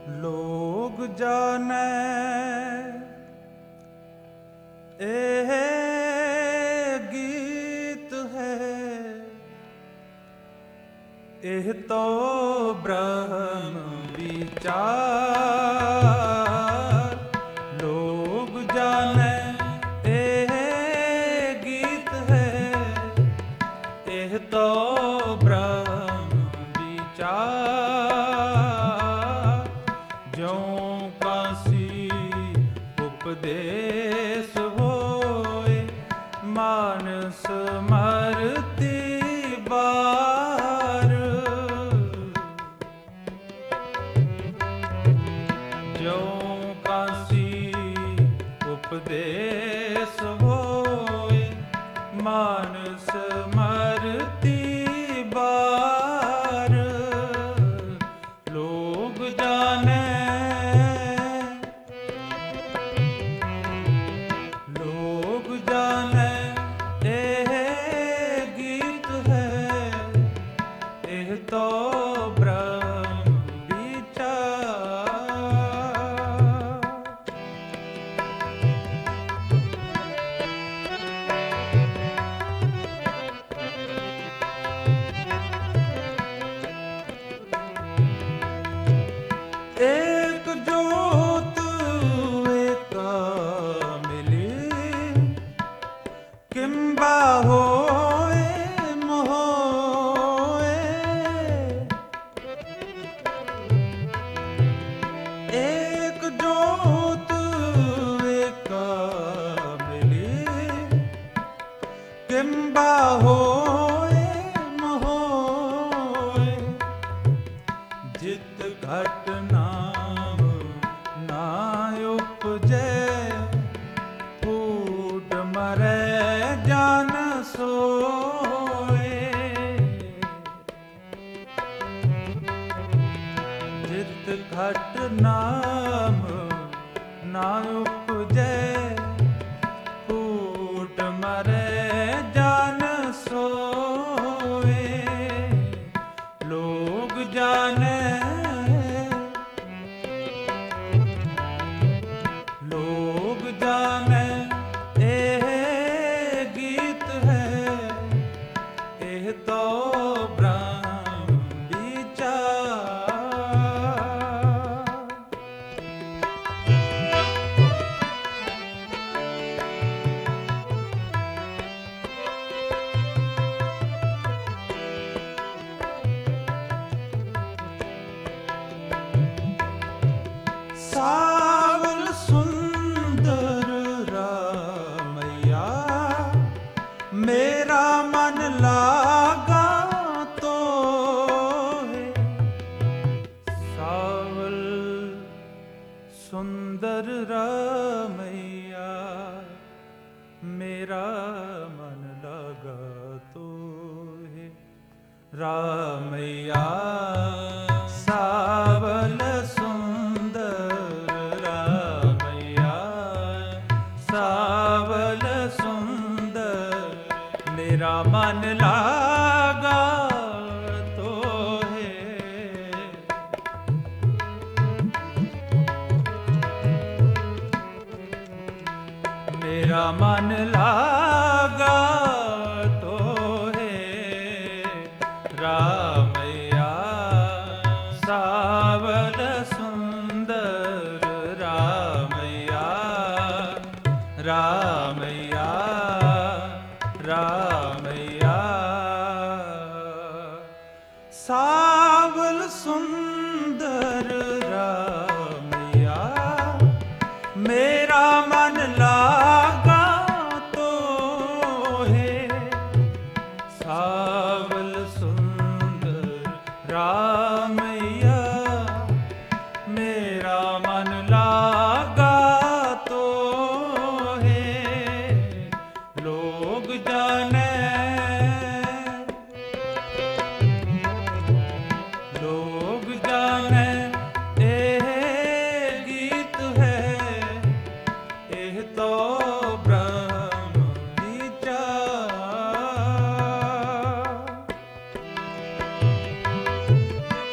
लोग जाने एह गीत है, एह तो ब्रह्म विचार। लोग जाने एह गीत है, एह तो ब्रह्म विचार। ज्यों कासी उपदेश होए, मानस मरती बार। ज्यों कासी उपदेश होए, मानस मरती बार। लोग जाने एह गीत है, एह तो ब्रह्म विचार। एक जोत एका मिली, किंबा होए मोए। एक जोत एका मिली, किंबा होए मोए। जित घट नाम ना उपजे, फूट मरे जान सोए। जित घट नाम ना उपजे, फूट मरे जान सोए। लोग जाने एह गीत है, एह तो ब्रह्म विचार। सावल सुंदर रामैया, मेरा मन लागा तो है। सावल सुंदर रामैया, मेरा मन लगा तो है। रामैया सावल सुंदर रामैया, सावल सुंदर मेरा मन लागा तो है। मेरा मन लागा तो है। रामैया सावल सुंदर रामैया, रामैया रामैया। सावल सुंदर रामैया, मेरा मन लागा तो है। सावल सुंदर रामैया, मेरा मन लागा तो है। लोग जाने एह गीत है, एह तो ब्रह्म विचार।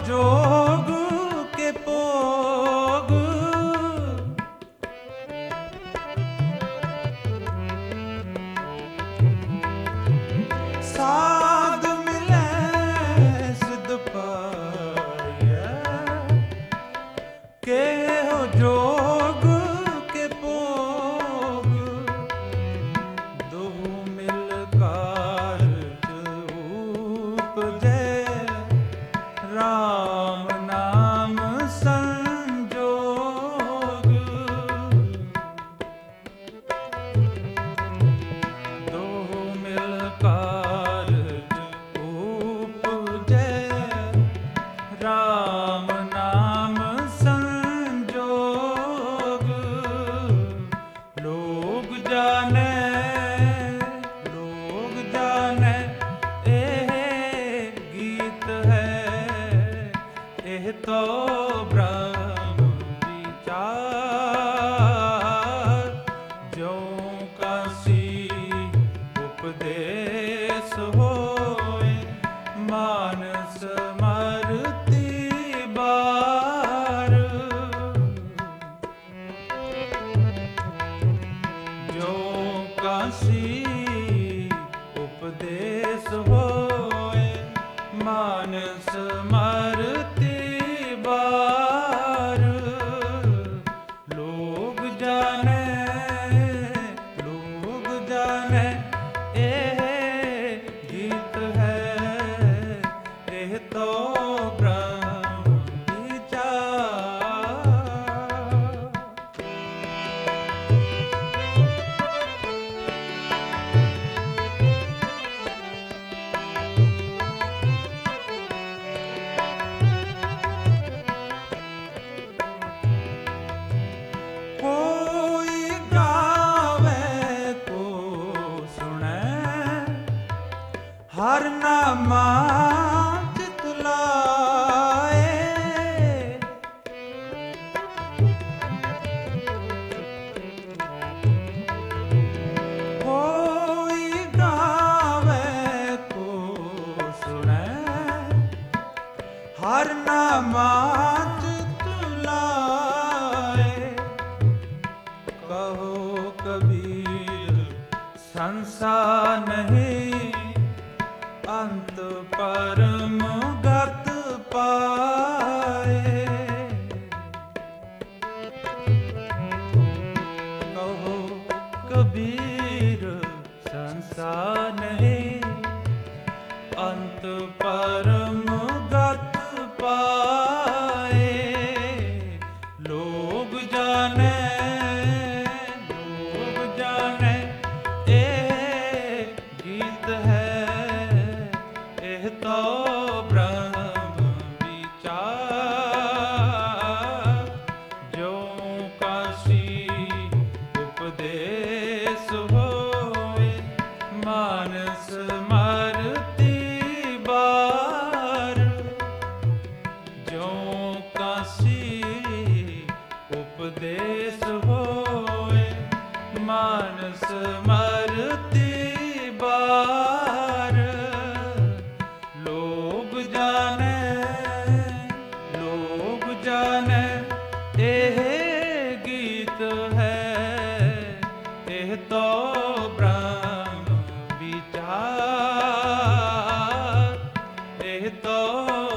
जोग के पोग, साध मिले सिद्ध पाया, के हो जोग के पोग, दो मिल कारज उपजे, राम नाम संजोग, दो मिल कारज उपजे, राम नाम संजोग, लोग जाने गीत है, एह तो ब्रह्म विचार, जो कासी उपदेश होए, मानस मरती बार, जो कासी उपदेश होए, मानस मरती बार, लोग जाने एह गीत है, एह तो ब्रह्म विचार। कोई गावे को सुने, हर नामा चित लाए, कोई गावे को सुने, हर नामा चित लाए, कहो कबीर संसार नहीं, अंत परम गत पाए, कहो कबीर संसार नहीं, अंत परम गत पाए, लोग जाने एह गीत है, एह तो ब्रह्म विचार, जो कासी उपदेश होए, मानस मरती बार, जो कासी उपदेश होए, मानस मरती बार, लोग जाने एह गीत है, एह तो ब्रह्म विचार, एह तो